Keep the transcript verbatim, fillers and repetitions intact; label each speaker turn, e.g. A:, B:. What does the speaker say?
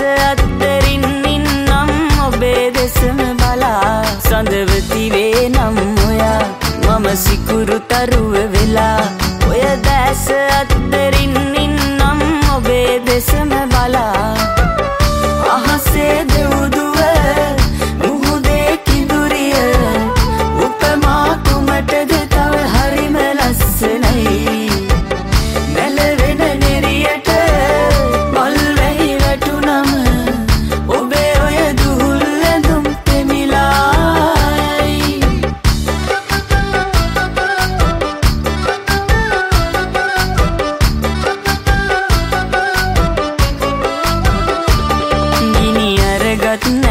A: අත්තරින් ඉන්නම් ඔබේ දෙසම බලා සඳවති වේ නම් ඔයා මම සිකුරු තරුව වෙලා ඔය දැස අත්තරින් ඉන්නම් ඔබේ දෙසම බලා අහසේ දෙව්දුව මුහුදේ කිඳුරිය උපමා කුමටද තව හරිම ලස්සනයි නැලවෙන නෙරියට මල් වැහි වැටුනම ඔබේ ඔය දුහුල් ඇඳුම් පෙමිලායි ගිනි අරගත්